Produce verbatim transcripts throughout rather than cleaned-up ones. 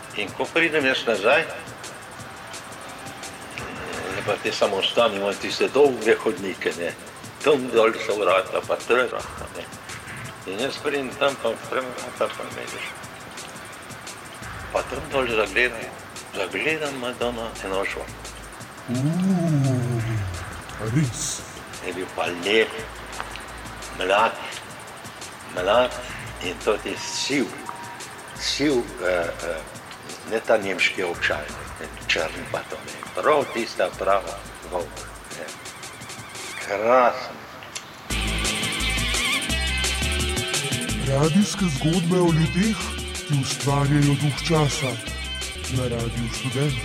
In ko pridem jaz nazaj, je pa te samostani, imajo tiste dolge hodnike, ne. Tam dol so vrata, pa trga, ne. In jaz pridem tam, pa vrata, pa vidiš. Pa tam dol zagledam, zagledam Madonna Enošva. Uuu, res. Je bil pa lep, mlad, mlad in to je siv, siv, uh, uh, ne ta nemški ovčaj, črn pa to ne, prav tista prava volk, ne. Krasen. Radijske zgodbe o ljudeh, ki ustvarjajo duh časa na Radiu Študent.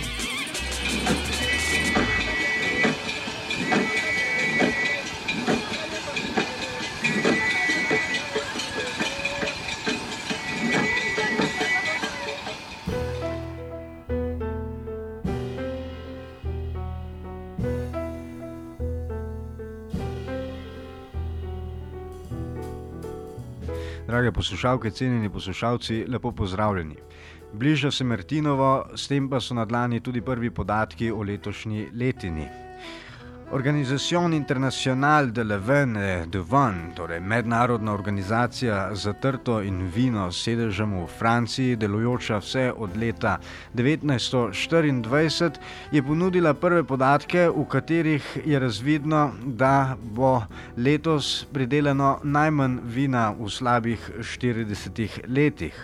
Drage poslušalke, cenjeni poslušalci, lepo pozdravljeni. Bliža se Martinovo, s tem pa so na dlani tudi prvi podatki o letošnji letini. Organización Internacional de la Vin de Vin, torej mednarodna organizacija za trto in vino s sedežem v Franciji, delujoča vse od leta devetnajststo štiriindvajset, je ponudila prve podatke, v katerih je razvidno, da bo letos pridelano najmanj vina v slabih štiridesetih letih.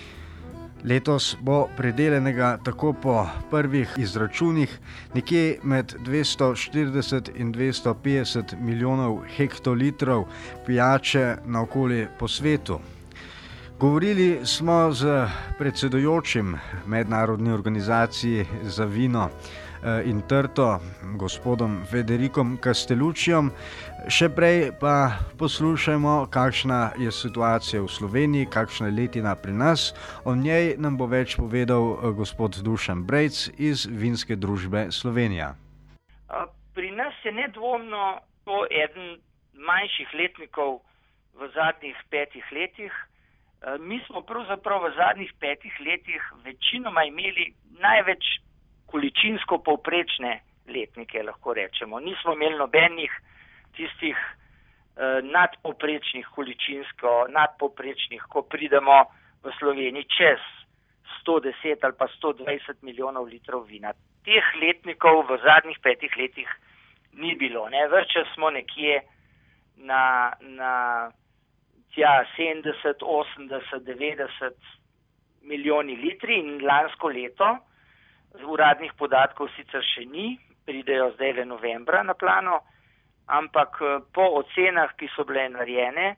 Letos bo pridelanega tako po prvih izračunih nekje med dvesto štirideset in dvesto petdeset milijonov hektolitrov pijače naokoli po svetu. Govorili smo z predsedujočim mednarodni organizaciji za vino in trto, gospodom Federikom Castelluccijem. Še prej pa poslušajmo, kakšna je situacija v Sloveniji, kakšna je letina pri nas. O njej nam bo več povedal gospod Dušan Brejc iz Vinske družbe Slovenija. Pri nas je nedvomno to eden manjših letnikov v zadnjih petih letih. Mi smo pravzaprav v zadnjih petih letih večinoma imeli največ količinsko povprečne letnike, lahko rečemo. Nismo imeli nobenih tistih eh, nadpovprečnih količinsko, nadpovprečnih, ko pridemo v Sloveniji čez sto deset ali pa sto dvajset milijonov litrov vina. Teh letnikov v zadnjih petih letih ni bilo, ne. Vrče smo nekje na, na tja sedemdeset, osemdeset, devetdeset milijoni litri in lansko leto, uradnih podatkov sicer še ni, pridejo zdaj le novembra na plano, ampak po ocenah, ki so bile narejene,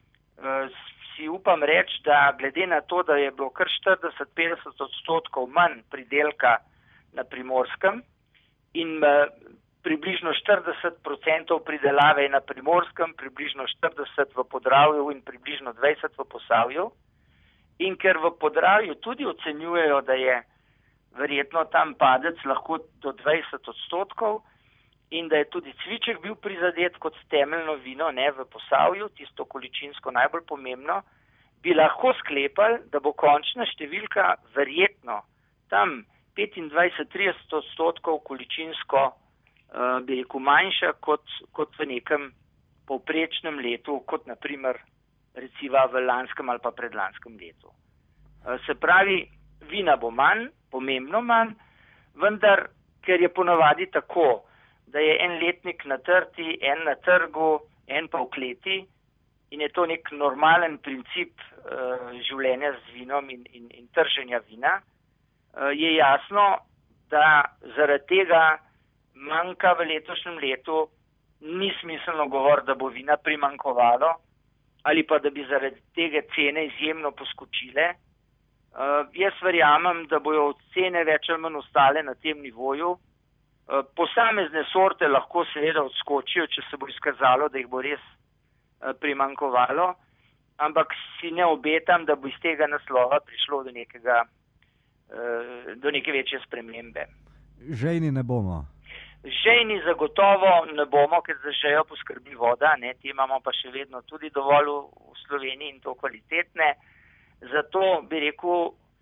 si upam reči, da glede na to, da je bilo kar štirideset do petdeset odstotkov manj pridelka na Primorskem in približno štirideset procentov pridelave na Primorskem, približno štirideset v Podravju in približno dvajset v Posavju. In ker v Podravju tudi ocenjujejo, da je verjetno tam padec lahko do dvajset odstotkov in da je tudi cviček bil prizadet kot temeljno vino, ne, v Posavju, tisto količinsko najbolj pomembno, bi lahko sklepali, da bo končna številka verjetno tam petindvajset do trideset odstotkov količinsko, uh, bi rekel, manjša kot, kot v nekem povprečnem letu, kot naprimer recimo v lanskem ali pa predlanskem letu. Uh, se pravi, vina bo manj, pomembno manj, vendar, ker je ponavadi tako, da je en letnik na trti, en na trgu, en pa v kleti in je to nek normalen princip uh, življenja z vinom in, in, in trženja vina, uh, je jasno, da zaradi tega manjka v letošnjem letu, ni smiselno govoriti, da bo vina primanjkovalo ali pa da bi zaradi tega cene izjemno poskočile. Uh, jaz verjamem, da bojo cene več ali manj ostale na tem nivoju. Uh, posamezne sorte lahko seveda odskočijo, če se bo izkazalo, da jih bo res uh, primanjkovalo, ampak si ne obetam, da bo iz tega naslova prišlo do nekega, uh, do neke večje spremembe. Žejni ne bomo. Žejni zagotovo ne bomo, ker za žejo poskrbi voda, ne, ti imamo pa še vedno tudi dovolj v Sloveniji in to kvalitetne. Zato bi rekel,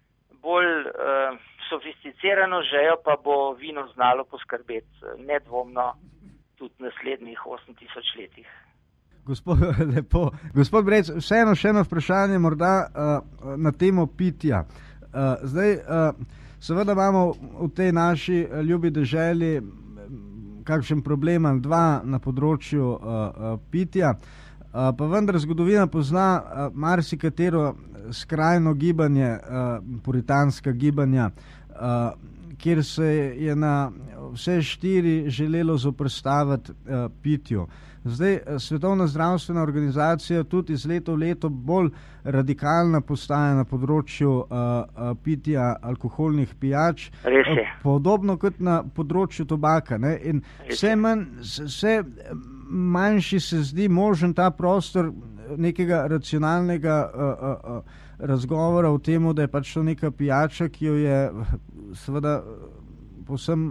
bolj uh, sofisticirano žejo pa bo vino znalo poskrbeti nedvomno tudi v naslednjih osem tisoč letih. Gospod, lepo. Gospod Brejc, vseeno še eno vprašanje morda uh, na temo pitja. Uh, zdaj, uh, seveda imamo v tej naši ljubi deželi kakšen problem ali dva na področju uh, uh, pitja, uh, pa vendar zgodovina pozna uh, marsikatero skrajno gibanje, uh, puritanska gibanja, uh, kjer se je na vse štiri želelo zoprstaviti uh, pitju. Zdaj, Svetovna zdravstvena organizacija tudi iz leta v leto bolj radikalna postaja na področju uh, uh, pitja alkoholnih pijač, uh, podobno kot na področju tobaka. Ne? In vse, manj, vse manjši se zdi možen ta prostor nekega racionalnega uh, uh, uh, razgovora o tem, da je pač to neka pijača, ki jo je seveda povsem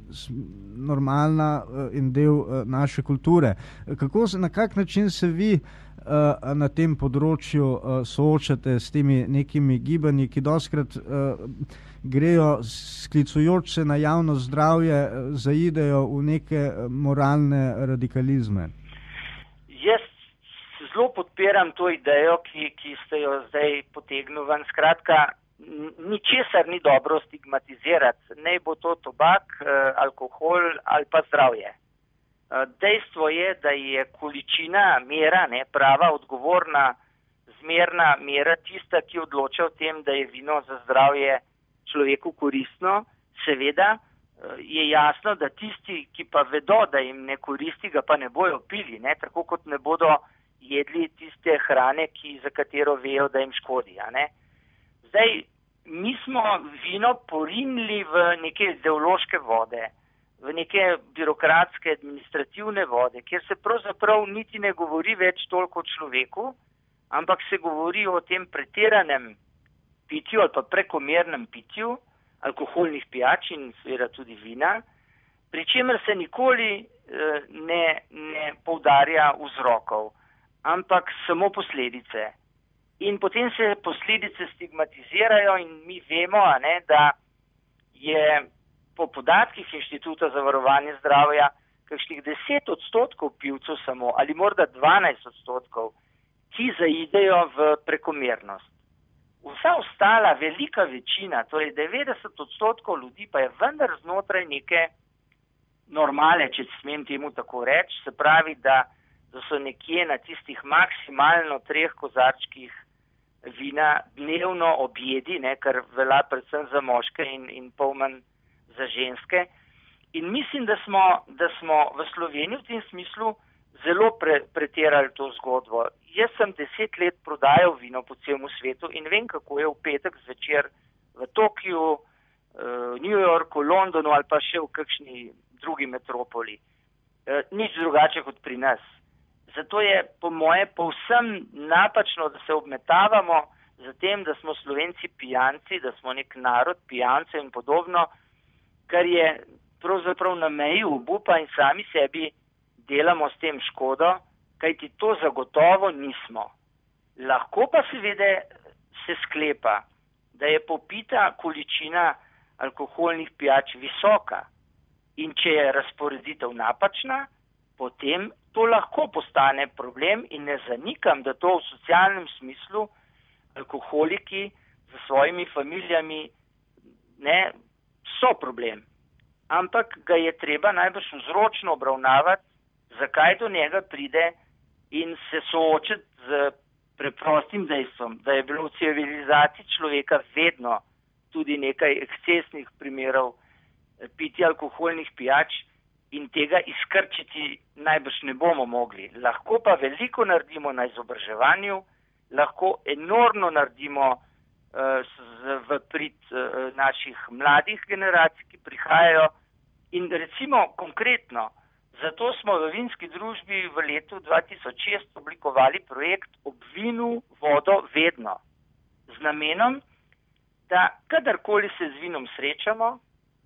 normalna in del naše kulture. Kako, na kak način se vi na tem področju soočate s temi nekimi gibanji, ki doskrat grejo, sklicujoč se na javno zdravje, zaidejo v neke moralne radikalizme? Jaz zelo podpiram to idejo, ki, ki ste jo zdaj potegnili ven. Skratka, ničesar ni dobro stigmatizirati, naj bo to tobak, alkohol ali pa zdravje. Dejstvo je, da je količina, mera, ne, prava, odgovorna, zmerna mera tista, ki odloča o tem, da je vino za zdravje človeku koristno. Seveda je jasno, da tisti, ki pa vedo, da jim ne koristi, ga pa ne bojo pili, ne, tako kot ne bodo jedli tiste hrane, ki, za katero vejo, da jim škodi. A ne. Zdaj, mi smo vino porinili v neke ideološke vode, v neke birokratske, administrativne vode, kjer se pravzaprav niti ne govori več toliko o človeku, ampak se govori o tem pretiranem pitju ali pa prekomernem pitju alkoholnih pijač in seveda tudi vina, pri čemer se nikoli eh, ne, ne poudarja vzrokov, ampak samo posledice. In potem se posledice stigmatizirajo in mi vemo, a ne, da je po podatkih Inštituta za varovanje zdravja kakšnih deset odstotkov pivcev samo ali morda dvanajst odstotkov, ki zaidejo v prekomernost. Vsa ostala velika večina, torej devetdeset odstotkov ljudi pa je vendar znotraj neke normale, če smem temu tako reči, se pravi, da, da so nekje na tistih maksimalno treh kozarčkih vina dnevno objedi, ne, kar velja predvsem za moške in, in pol manj za ženske. In mislim, da smo, da smo v Sloveniji v tem smislu zelo pre, pretirali to zgodbo. Jaz sem deset let prodajal vino po celem svetu in vem, kako je v petek zvečer v Tokiu, uh, New Yorku, Londonu ali pa še v kakšni drugi metropoli. Uh, nič drugače kot pri nas. Zato je po moje povsem napačno, da se obmetavamo za tem, da smo Slovenci pijanci, da smo nek narod pijancev in podobno, kar je pravzaprav na meji obupa in sami sebi delamo s tem škodo, kajti to zagotovo nismo. Lahko pa seveda se sklepa, da je popita količina alkoholnih pijač visoka in če je razporeditev napačna, potem to lahko postane problem in ne zanikam, da to v socialnem smislu alkoholiki za svojimi familijami ne, so problem. Ampak ga je treba najbrž vzročno obravnavati, zakaj do njega pride in se soočiti z preprostim dejstvom, da je bilo v civilizaciji človeka vedno tudi nekaj ekscesnih primerov pitja alkoholnih pijač, in tega izkrčiti najbrž ne bomo mogli. Lahko pa veliko naredimo na izobraževanju, lahko enormno naredimo uh, z, v prid uh, naših mladih generacij, ki prihajajo. In recimo konkretno, zato smo v vinski družbi v letu dva tisoč šest oblikovali projekt Ob vinu vodo vedno. Z namenom, da kadarkoli se z vinom srečamo,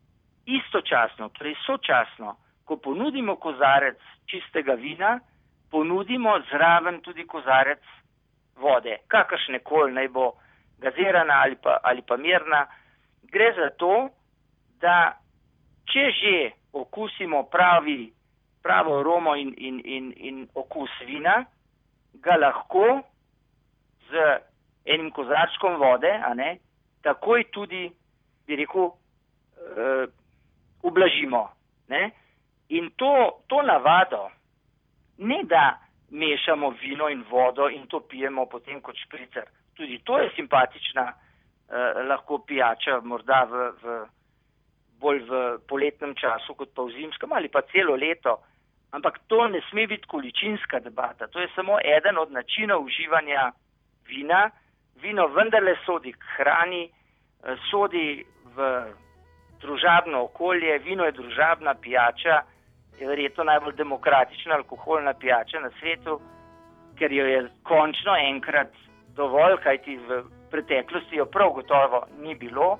istočasno, torej sočasno, ko ponudimo kozarec čistega vina, ponudimo zraven tudi kozarec vode, kakršnekoli, naj bo gazirana ali pa, ali pa mirna. Gre za to, da če že okusimo pravi, pravo aromo in, in, in, in okus vina, ga lahko z enim kozarčkom vode, a ne, takoj tudi, bi rekel, uh, ublažimo. Ne? In to, to navado, ne da mešamo vino in vodo in to pijemo potem kot špricer. Tudi to je simpatična uh, lahko pijača, morda v, v bolj v poletnem času kot pa v zimskem ali pa celo leto. Ampak to ne sme biti količinska debata. To je samo eden od načinov uživanja vina. Vino vendarle sodi k hrani, sodi v družabno okolje. Vino je družabna pijača, je verjetno najbolj demokratična alkoholna pijača na svetu, ker jo je končno enkrat dovolj, kajti v preteklosti jo prav gotovo ni bilo.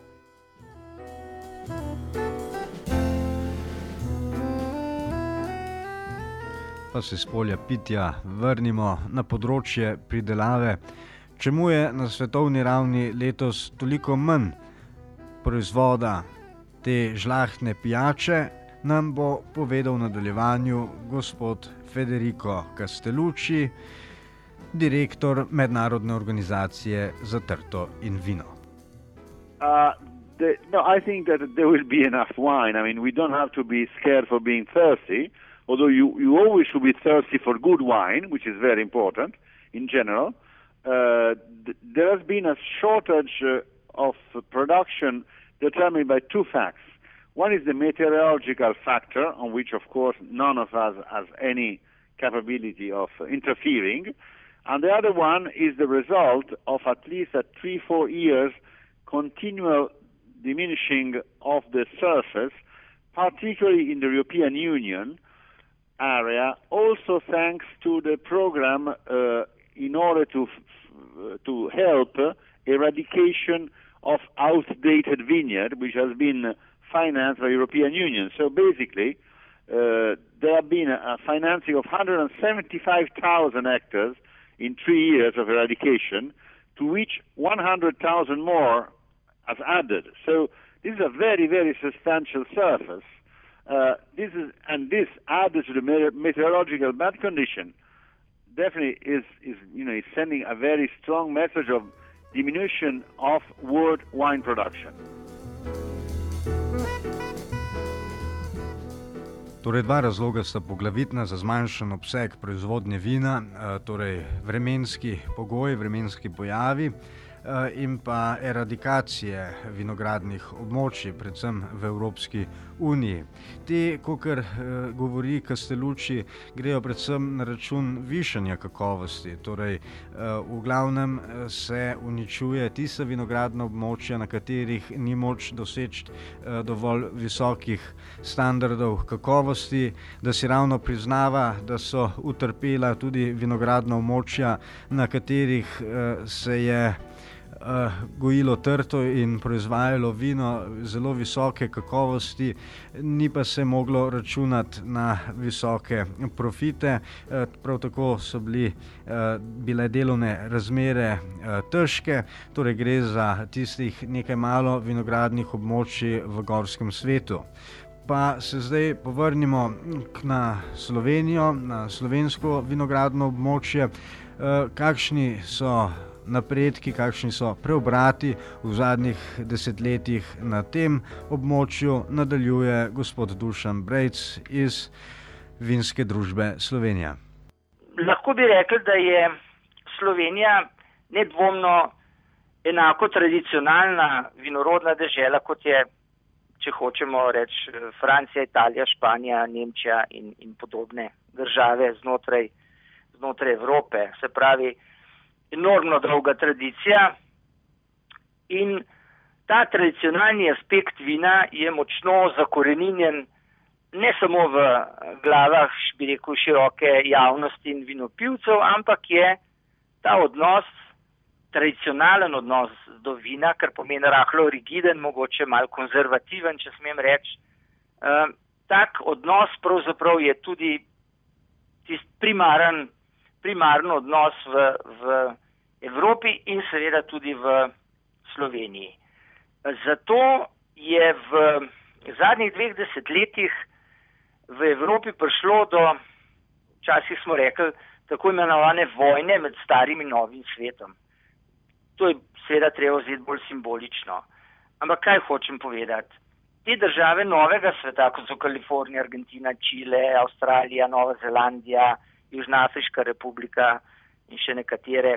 Pa se s polja pitja vrnimo na področje pridelave. Čemu je na svetovni ravni letos toliko manj proizvoda te žlahtne pijače, nam bo povedal v nadaljevanju gospod Federico Castellucci, direktor Mednarodne organizacije za trto in vino. Uh, the, no, I think that there will be enough wine. I mean, we don't have to be scared for being thirsty. Although you, you always should be thirsty for good wine, which is very important in general, uh, th- there has been a shortage uh, of production determined by two facts. One is the meteorological factor, on which, of course, none of us has any capability of uh, interfering. And the other one is the result of at least a three, four years continual diminishing of the surface, particularly in the European Union area, also thanks to the program uh, in order to f- to help uh, eradication of outdated vineyard, which has been financed by European Union. So basically, uh, there have been a, a financing of one hundred seventy-five thousand hectares in three years of eradication, to which one hundred thousand more has added. So this is a very, very substantial surface. Uh, this is, and this added to the meteorological bad condition, definitely is, is, you know, is sending a very strong message of diminution of world wine production. Torej, dva razloga sta poglavitna za zmanjšan obseg proizvodnje vina, torej vremenski pogoji, vremenski pojavi in pa eradikacije vinogradnih območij, predvsem v Evropski uniji. Te, kakor govori Castellucci, grejo predvsem na račun višanja kakovosti. Torej, v glavnem se uničuje tista vinogradna območja, na katerih ni moč doseči dovolj visokih standardov kakovosti, da si ravno priznava, da so utrpela tudi vinogradna območja, na katerih se je Uh, gojilo trto in proizvajalo vino zelo visoke kakovosti, ni pa se moglo računati na visoke profite. Uh, prav tako so bili, uh, bile delovne razmere uh, težke, torej gre za tistih nekaj malo vinogradnih območij v gorskem svetu. Pa se zdaj povrnimo na Slovenijo, na slovensko vinogradno območje. Uh, kakšni so napredki, kakšni so preobrati v zadnjih desetletjih na tem območju, nadaljuje gospod Dušan Brejc iz Vinske družbe Slovenija. Lahko bi rekli, da je Slovenija nedvomno enako tradicionalna vinorodna dežela, kot je, če hočemo reči, Francija, Italija, Španija, Nemčija in, in podobne države znotraj, znotraj Evrope. Se pravi, enormno dolga tradicija in ta tradicionalni aspekt vina je močno zakoreninjen ne samo v glavah, bi rekel, široke javnosti in vinopivcev, ampak je ta odnos, tradicionalen odnos do vina, kar pomeni rahlo rigiden, mogoče malo konzervativen, če smem reči. Uh, tak odnos pravzaprav je tudi tist primaren primaren odnos v, v Evropi in seveda tudi v Sloveniji. Zato je v zadnjih dveh desetletjih v Evropi prišlo do, včasih smo rekli, tako imenovane vojne med starim in novim svetom. To je seveda treba vzeti bolj simbolično. Ampak kaj hočem povedati? Te države novega sveta, kot so Kalifornija, Argentina, Čile, Avstralija, Nova Zelandija, Južna Afriška republika in še nekatere,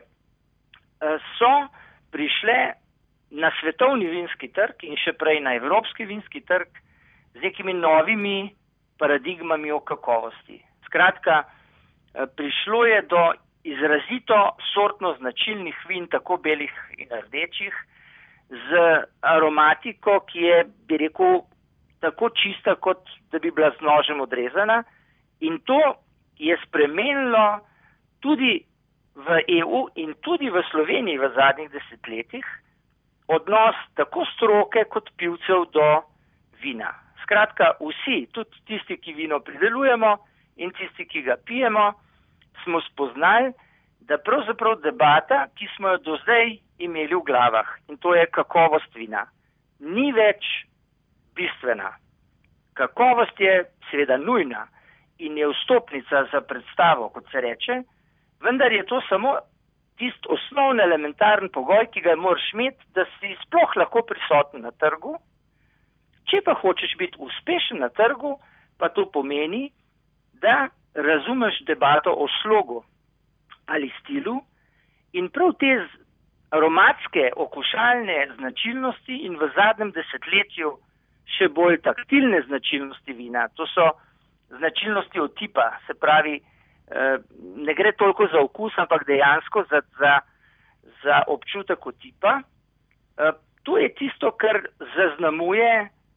so prišle na svetovni vinski trg in še prej na evropski vinski trg z nekimi novimi paradigmami o kakovosti. Skratka, prišlo je do izrazito sortno značilnih vin, tako belih in rdečih, z aromatiko, ki je, bi rekel, tako čista, kot da bi bila z nožem odrezana. In to je spremenilo tudi v E U in tudi v Sloveniji v zadnjih desetletjih odnos tako stroke kot pivcev do vina. Skratka, vsi, tudi tisti, ki vino pridelujemo in tisti, ki ga pijemo, smo spoznali, da pravzaprav debata, ki smo jo do zdaj imeli v glavah, in to je kakovost vina, ni več bistvena. Kakovost je seveda nujna in je vstopnica za predstavo, kot se reče, vendar je to samo tist osnovni elementarni pogoj, ki ga moraš imeti, da si sploh lahko prisoten na trgu. Če pa hočeš biti uspešen na trgu, pa to pomeni, da razumeš debato o slogu ali stilu in prav te aromatske, okušalne značilnosti in v zadnjem desetletju še bolj taktilne značilnosti vina. To so značilnosti otipa, se pravi, ne gre toliko za okus, ampak dejansko za, za, za občutek otipa. To je tisto, kar zaznamuje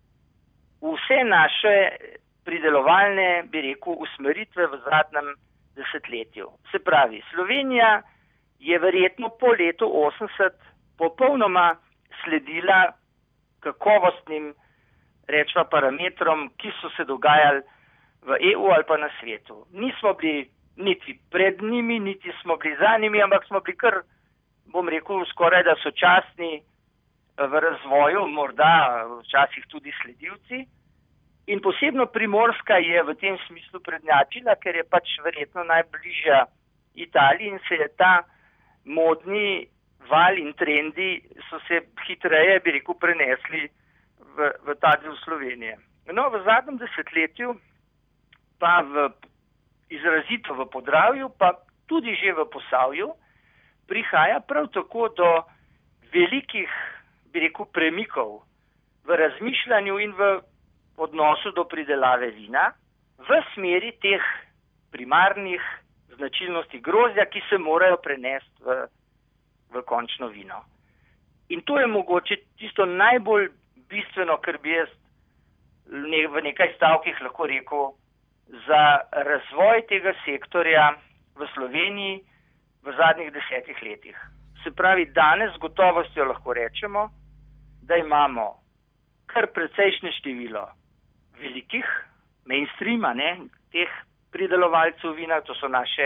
vse naše pridelovalne, bi rekel, usmeritve v zadnjem desetletju. Se pravi, Slovenija je verjetno po letu osemdeset popolnoma sledila kakovostnim, rečva, parametrom, ki so se dogajali v E U ali pa na svetu. Nismo bili niti pred njimi, niti smo bili za njimi, ampak smo bili kar, bom rekel, skoraj da sočasni v razvoju, morda včasih tudi sledilci. In posebno Primorska je v tem smislu prednjačila, ker je pač verjetno najbližja Italiji in se je ta modni val in trendi so se hitreje, bi rekel, prenesli v, v ta del Slovenije. No, v zadnjem desetletju pa v, izrazito v Podravju, pa tudi že v Posavju, prihaja prav tako do velikih, bi rekel, premikov v razmišljanju in v odnosu do pridelave vina v smeri teh primarnih značilnosti grozdja, ki se morajo prenesti v, v končno vino. In to je mogoče tisto najbolj bistveno, kar bi jaz ne, v nekaj stavkih lahko rekel za razvoj tega sektorja v Sloveniji v zadnjih desetih letih. Se pravi, danes z gotovostjo lahko rečemo, da imamo kar precejšnje število velikih mainstreama, ne, teh pridelovalcev vina, to so naše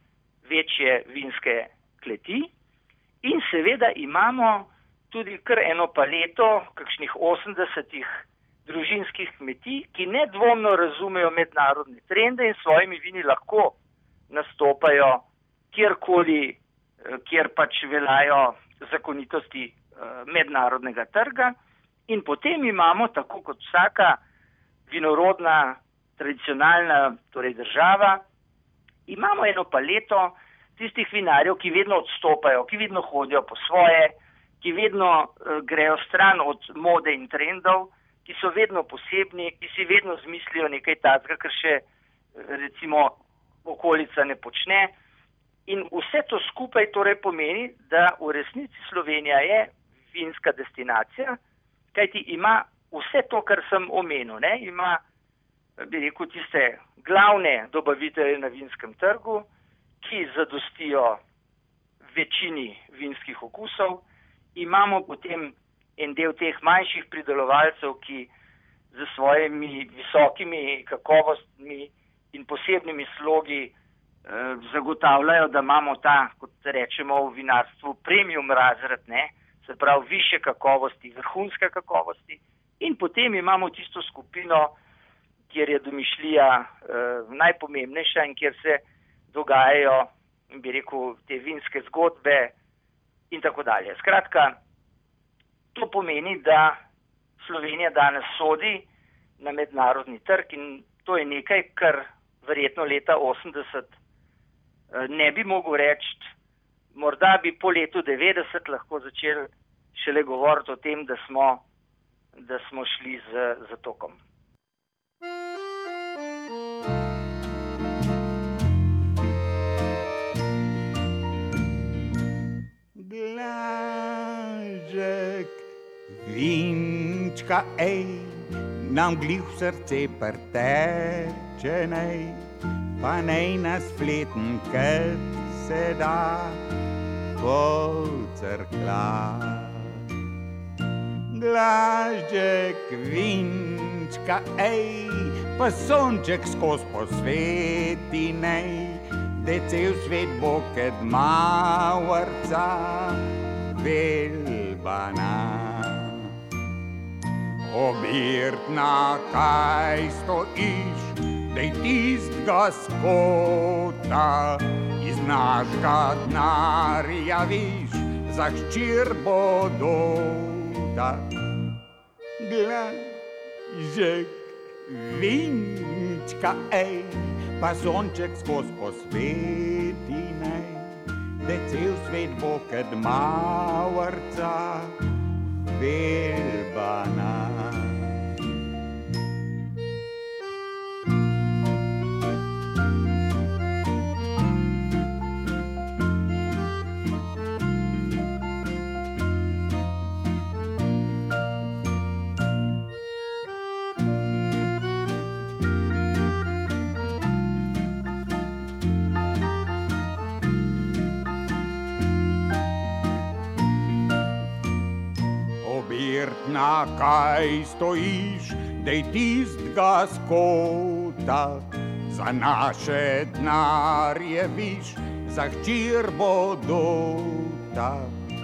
večje vinske kleti. In seveda imamo tudi kar eno paleto, kakšnih osemdesetih družinskih kmetij, ki nedvomno razumejo mednarodne trende in svojimi vini lahko nastopajo kjerkoli, kjer pač veljajo zakonitosti mednarodnega trga. In potem imamo, tako kot vsaka vinorodna, tradicionalna, torej država, imamo eno paleto tistih vinarjev, ki vedno odstopajo, ki vedno hodijo po svoje, ki vedno uh, grejo stran od mode in trendov, ki so vedno posebni, ki si vedno zmislijo nekaj takega, kar še recimo okolica ne počne. In vse to skupaj torej pomeni, da v resnici Slovenija je vinska destinacija, kajti ima vse to, kar sem omenil, ne? Ima, bi rekel, tiste glavne dobavitelje na vinskem trgu, ki zadostijo večini vinskih okusov. Imamo potem en del teh manjših pridelovalcev, ki z svojimi visokimi kakovostmi in posebnimi slogi eh, zagotavljajo, da imamo ta, kot rečemo v vinarstvu, premium razred, ne? se pravi više kakovosti, vrhunske kakovosti, in potem imamo tisto skupino, kjer je domišljija eh, najpomembnejša in kjer se dogajajo, bi rekel, te vinske zgodbe in tako dalje. Skratka, to pomeni, da Slovenija danes sodi na mednarodni trg in to je nekaj, kar verjetno leta osemdeset eh, ne bi mogel reči. Morda bi po letu devetdeset lahko začeli šele govoriti o tem, da smo, da smo šli z, z tokom. Glažek vinčka, ej, nam glih v srce prteče, nej, pa nej nas fleten, ker se da pocrkla. Glažek vinčka, ej, pa sonček skoz posveti, nej, da cel svet bo kad mavrca velbana. Obirtna, kaj stojiš, dej tistga skota, iz našega denarja viš, za hčer bodo da. Glažek vinčka, ej, pa sonček skoz posveti, nej, da cel svet bo kad mavrca velbana. Na kaj stojiš, dej tistga skota, za naše denarje viš, za hčer bodo ta.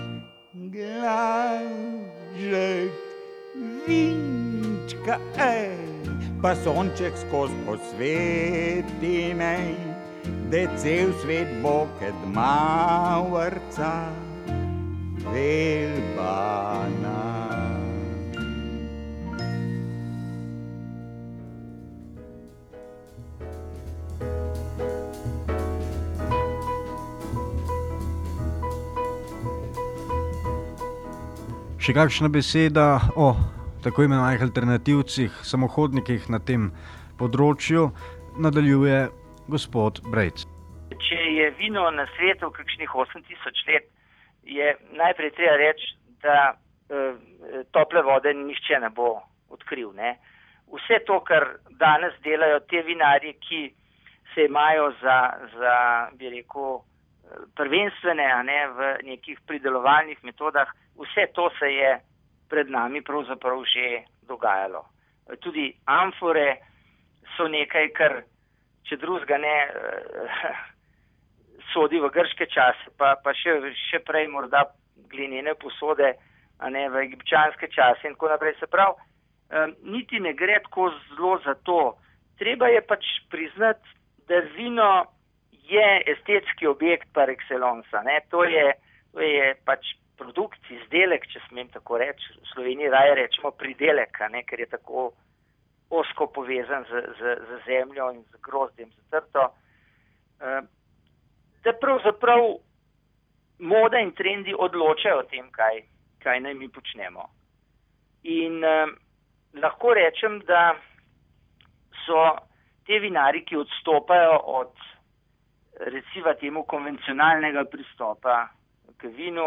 Glažek vinčka, ej, pa sonček skoz posveti, nej, da cel svet bo kad mavrca velbana. Še kakšna beseda o tako imenovanih alternativcih, samohodnikih na tem področju, nadaljuje gospod Brejc. Če je vino na svetu kakšnih osem tisoč let, je najprej treba reči, da e, tople vode nihče ne bo odkril. Ne? Vse to, kar danes delajo te vinarji, ki se imajo za, za bi rekel, prvenstvene, a ne, v nekih pridelovalnih metodah, vse to se je pred nami pravzaprav že dogajalo. Tudi amfore so nekaj, kar, če drugega ne, sodi v grške čase, pa, pa še, še prej morda glinene posode, a ne, v egipčanske čase in tako naprej. Se pravi, niti ne gre tako zelo za to. Treba je pač priznati, da vino je estetski objekt par excellence, ne. To je, to je pač produkt, izdelek, če smem tako reči. V Sloveniji raje rečemo pridelek, ne, ker je tako osko povezan z, z, z zemljo in z grozdjem, z trto. Da pravzaprav moda in trendi odločajo o tem, kaj, kaj naj mi počnemo. In eh, lahko rečem, da so te vinari, ki odstopajo od recimo temu konvencionalnega pristopa k vinu,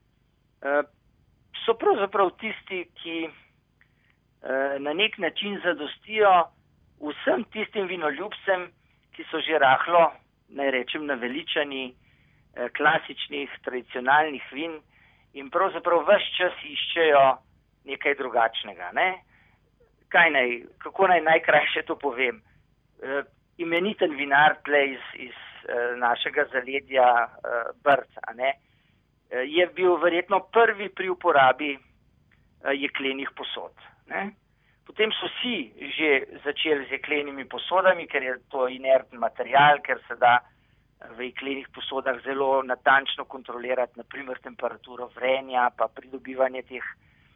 so pravzaprav tisti, ki na nek način zadostijo vsem tistim vinoljubcem, ki so že rahlo, naj rečem, naveličani klasičnih, tradicionalnih vin in pravzaprav ves čas iščejo nekaj drugačnega. Ne? Kaj naj, kako naj najkrajše to povem? Imeniten vinar tle iz, iz našega zaledja Brd, a ne? je bil verjetno prvi pri uporabi jeklenih posod. Ne? Potem so vsi že začeli z jeklenimi posodami, ker je to inertni material, ker se da v jeklenih posodah zelo natančno kontrolirati, naprimer temperaturo vrenja, pa pridobivanje teh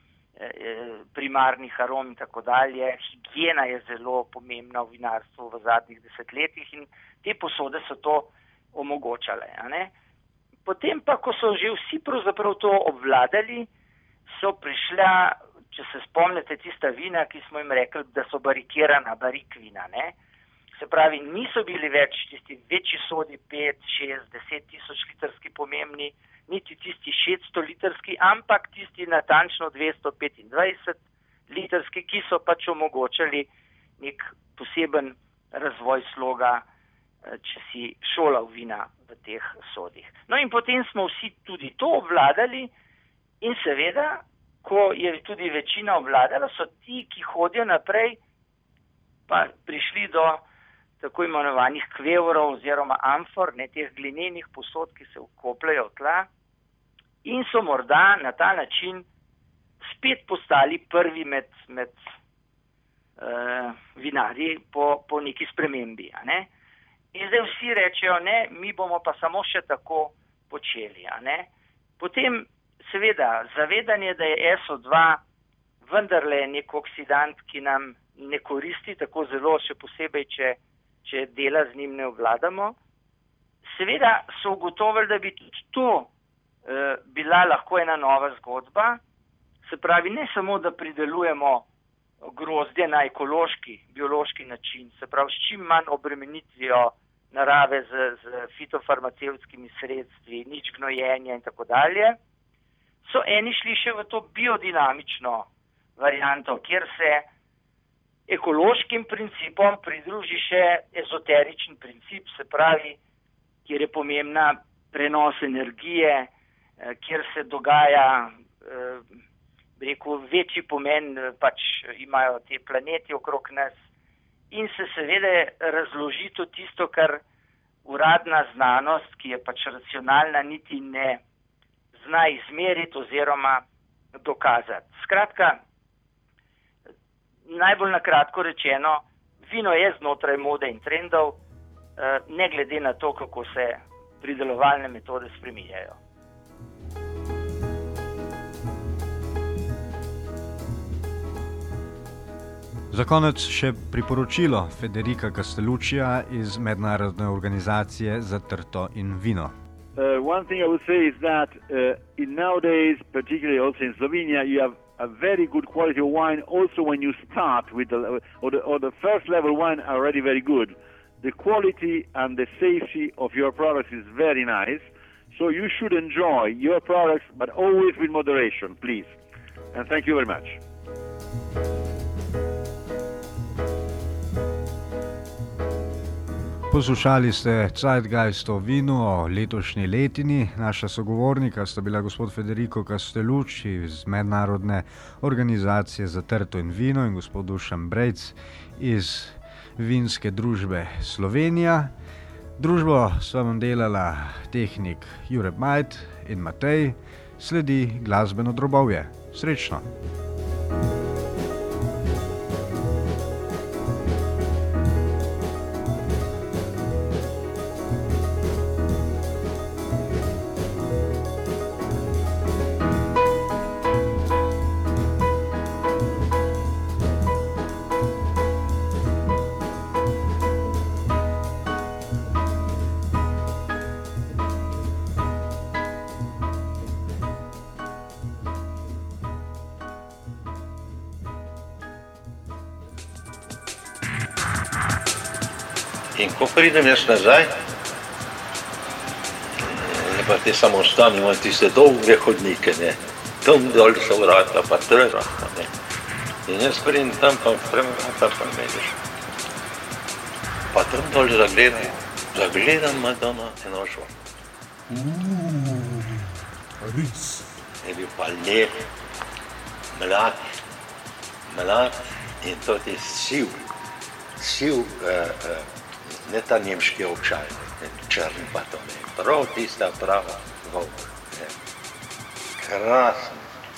primarnih arom in tako dalje. Higiena je zelo pomembna v vinarstvu v zadnjih desetletjih in te posode so to omogočale. A ne? Potem pa, ko so že vsi pravzaprav to obvladali, so prišla, če se spomnite, tista vina, ki smo jim rekli, da so barikirana, barik vina, ne? Se pravi, niso bili več tisti večji sodi, pet, šest, deset tisoč litrski pomembni, niti tisti šeststo litrski, ampak tisti natančno dvesto petindvajset litrski, ki so pač omogočali nek poseben razvoj sloga, če si šolal vina v teh sodih. No in potem smo vsi tudi to obvladali in seveda, ko je tudi večina obvladala, so ti, ki hodijo naprej, pa prišli do tako imenovanih kvevorov oziroma amfor, ne teh glinenih posod, ki se vkopljajo v tla in so morda na ta način spet postali prvi med, med uh, vinarji po, po neki spremembi. A ne? In zdaj vsi rečejo, ne, mi bomo pa samo še tako počeli. A ne? Potem seveda zavedanje, da je S O dva vendarle nek oksidant, ki nam ne koristi tako zelo, še posebej, če če dela z njim ne obvladamo. Seveda so ugotovili, da bi tudi to eh, bila lahko ena nova zgodba, se pravi ne samo, da pridelujemo grozdje na ekološki, biološki način, se pravi s čim manj obremenitvijo narave z, z fitofarmacevtskimi sredstvi, nič gnojenja in tako dalje, so eni šli še v to biodinamično varianto, kjer se ekološkim principom pridruži še ezoteričen princip, se pravi, kjer je pomembna prenos energije, kjer se dogaja, bi rekel, večji pomen, pač imajo te planeti okrog nas in se seveda razloži to tisto, kar uradna znanost, ki je pač racionalna, niti ne zna izmeriti oziroma dokazati. Skratka, najbolj na kratko rečeno, vino je znotraj mode in trendov, ne glede na to, kako se pridelovalne metode spreminjajo. Za konec še priporočilo Federica Castelluccia iz Mednarodne organizacije za trto in vino. Uh, one thing I would say is that uh, in nowadays, particularly also in Slovenia, you have a very good quality of wine also when you start with the, or the, or the first level wine are already very good. The quality and the safety of your products is very nice. So you should enjoy your products, but always with moderation, please. And thank you very much. Poslušali ste Zeitgeist o vinu o letošnji letini. Naša sogovornika sta bila gospod Federico Castellucci iz Mednarodne organizacije za trto in vino in gospod Dušan Brejc iz Vinske družbe Slovenija. Družbo sva vam delala tehnik Jure Majt in Matej, sledi glasbeno drobovje. Srečno! In ko pridem jaz nazaj, pa te samostani imajo tiste dolge hodnike, ne, tam dol so vrata, pa trga, ne. In jaz pridem tam, pa premrata, pa mediš. Pa tam dol zagledam, zagledam Madonna Enošva. Uuu, res. Je bil pa lep, mlad, mlad in to je siv, siv, uh, uh, ne ta nemški ovčaj, ne črn pa to ne, prav tista prava volk. Krasno.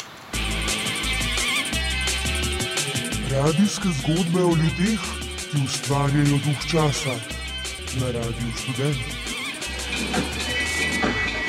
Radijske zgodbe o ljudeh, ki ustvarjajo duh časa na Radiu Študent.